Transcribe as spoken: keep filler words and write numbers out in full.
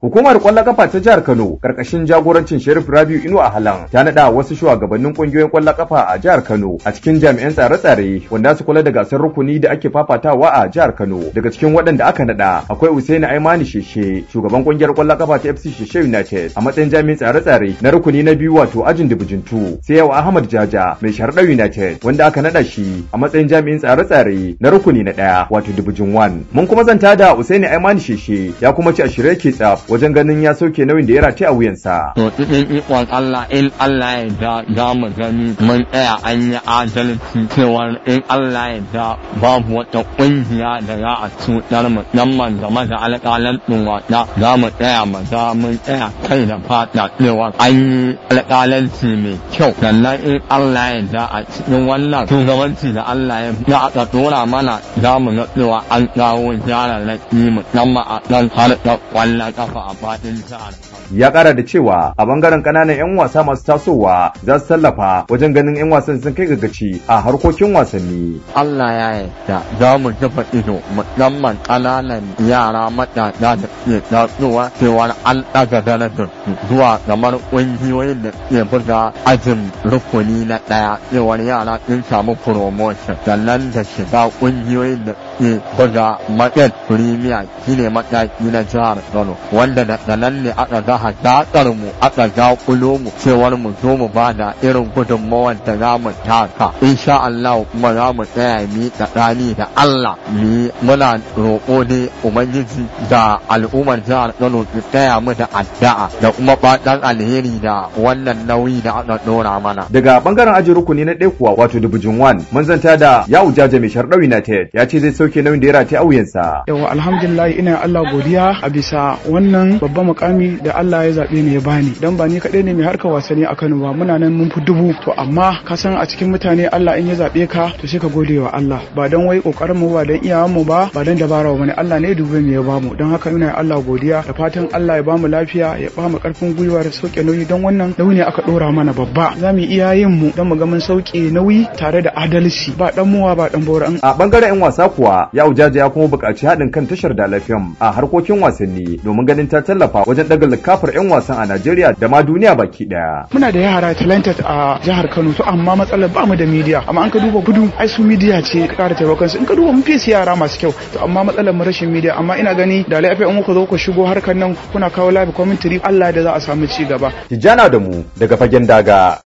Hukumar kwallon kafa ta jihar Kano karkashin jagorancin Sharif Rabiu Inu a Halan ta nada wasu shugabannin kungiyoyin kwallon kafa a jihar Kano a cikin jami'an tsare-tsare wanda su kula da gasar rukuni da ake fafatawa a jihar Kano. Daga cikin waɗanda aka nada akwai Usaini Aimani Sheshe, shugaban kungiyar kwallon kafa ta F C Sheshe United a matsayin jami'in tsare-tsare na rukuni na biyu wato ajin dubujintu. Sai yau Ahmad Jaja mai Sharda United wanda aka nada shi a matsayin jami'in tsare-tsare na rukuni na ɗaya wato dubujin one. Mun kuma zanta da Usaini Aimani Sheshe ya kuma ci a shirye ke tsaf wajen ganin ya sauke nauyin da ya rataya a wuyansa. To cikin ikon Allah in Allah ya da za mu gani mun tsaya an yi adalci cewa in Allah ya da babu wata ƙungiya da za a cutar mu dan man game da alƙalan ɗin wata za mu tsaya mu za mun tsaya kai da fata cewa an yi alƙalanci mai kyau sannan in Allah ya da a cikin wannan shugabanci da Allah ya da aka tura mana za mu ga cewa an kawo gyararraki musamman a ɗan harkar ƙwallon ƙafa a faɗin jihar. Ya ƙara da cewa a bangaren ƙananan 'yan wasa masu tasowa za su tallafa wajen ganin 'yan wasan sun kai gagaci a harkokin wasanni. Allah ya yarda za mu dafa ido musamman ƙananan yara matasa da ke tasowa cewa an ɗaga darajar zuwa kamar ƙungiyoyin da ke buga ajin rukuni na ɗaya cewar yara sun samu promotion sannan da shiga ƙungiyoyin da ke buga market premier shine mataki na jihar Kano wanda da nan ne aka ga haɗaƙar mu aka ga kulo mu cewar mu zo mu bada irin gudunmawar da za mu taka insha Allah kuma za mu tsaya mi tsakani da Allah mi muna roƙo ne ubangiji da al'ummar jihar Kano su tsaya mu da addu'a da kuma fatan alheri da wannan nauyi da aka ɗora mana. Daga bangaren ajin rukuni na ɗaya kuwa wato dubujin one mun zanta da Yawu Jaja mai Sharda United ya ce zai sauke nauyin da ya rataya a wuyansa. Yawa alhamdulillah ina Allah godiya a bisa wannan babban mukami da Allah ya zabe ni ya bani dan ba ni kadai ne mai harkar wasanni a Kano ba muna nan mun fi dubu to amma ka san a cikin mutane Allah in ya zabe ka to sai ka gode wa Allah ba dan wai kokarin mu ba dan iyawan mu ba ba dan dabara ba ne Allah ne ya dube mu ya bamu dan haka ina Allah godiya da fatan Allah ya bamu lafiya ya bamu karfin gwiwa da sauke nauyi dan wannan nauyi ne aka dora mana babba zamu iya yin mu dan mu ga mun sauke nauyi tare da adalci ba dan muwa ba dan bora. A bangaren yan wasa kuwa Yawu Jaja ya kuma buƙaci haɗin kan tashar da lafiyan a harkokin wasanni domin ganin ta tallafa wajen daga likafar 'yan wasan a Najeriya da ma duniya baki daya. Muna da yara talented a jihar Kano to amma matsalar ba mu da media amma an ka duba gudu ai su media ce ka ƙara taimakon su in ka duba mun fi yara masu kyau to amma matsalar mu rashin media amma ina gani da lafiya in ku zo ku shigo harkar nan kuna kawo live commentary Allah da za a samu ci gaba. Tijjana da mu daga fagen daga.